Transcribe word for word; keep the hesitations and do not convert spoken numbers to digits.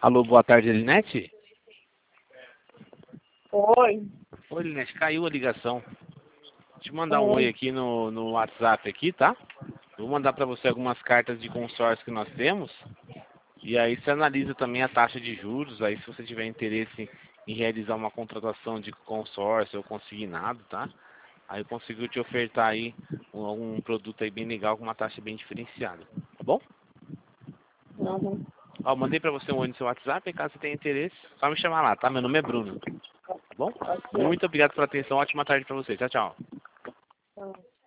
Alô, boa tarde, Elinete? Oi. Oi, Elinete, caiu a ligação. Vou te mandar um oi Oi. aqui no, no WhatsApp aqui, tá? Vou mandar para você algumas cartas de consórcio que nós temos. E aí você analisa também a taxa de juros. Aí se você tiver interesse em realizar uma contratação de consórcio ou consignado, tá? Aí eu consigo te ofertar aí um, um produto aí bem legal com uma taxa bem diferenciada, tá bom? Uhum. Ó, mandei pra você um oi no seu WhatsApp, e caso você tenha interesse, só me chamar lá, tá? Meu nome é Bruno, tá bom? Ok. Muito obrigado pela atenção, ótima tarde pra você. Tchau, tchau.